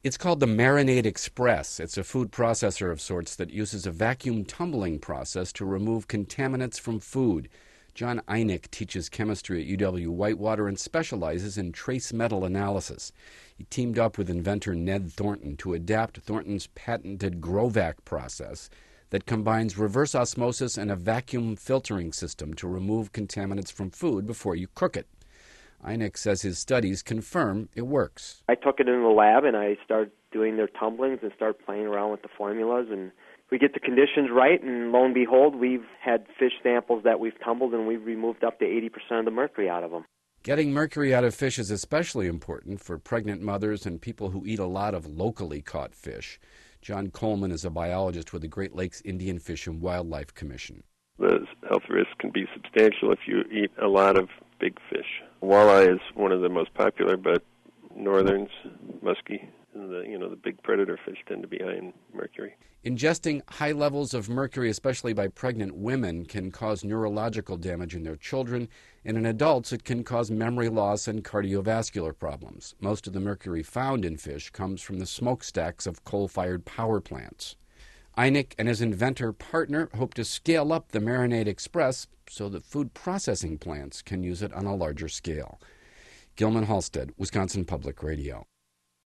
It's called the Marinade Express. It's a food processor of sorts that uses a vacuum tumbling process to remove contaminants from food. John Einig teaches chemistry at UW-Whitewater and specializes in trace metal analysis. He teamed up with inventor Ned Thornton to adapt Thornton's patented GrowVac process that combines reverse osmosis and a vacuum filtering system to remove contaminants from food before you cook it. Einig says his studies confirm it works. I took it in the lab and I started doing their tumblings and started playing around with the formulas, and we get the conditions right, and lo and behold, we've had fish samples that we've tumbled and we've removed up to 80% of the mercury out of them. Getting mercury out of fish is especially important for pregnant mothers and people who eat a lot of locally caught fish. John Coleman is a biologist with the Great Lakes Indian Fish and Wildlife Commission. The health risk can be substantial if you eat a lot of big fish. Walleye is one of the most popular, but northerns, muskie, and the big predator fish tend to be high in mercury. Ingesting high levels of mercury, especially by pregnant women, can cause neurological damage in their children, and in adults it can cause memory loss and cardiovascular problems. Most of the mercury found in fish comes from the smokestacks of coal-fired power plants. Einig and his inventor partner hope to scale up the Marinade Express so that food processing plants can use it on a larger scale. Gilman Halstead, Wisconsin Public Radio.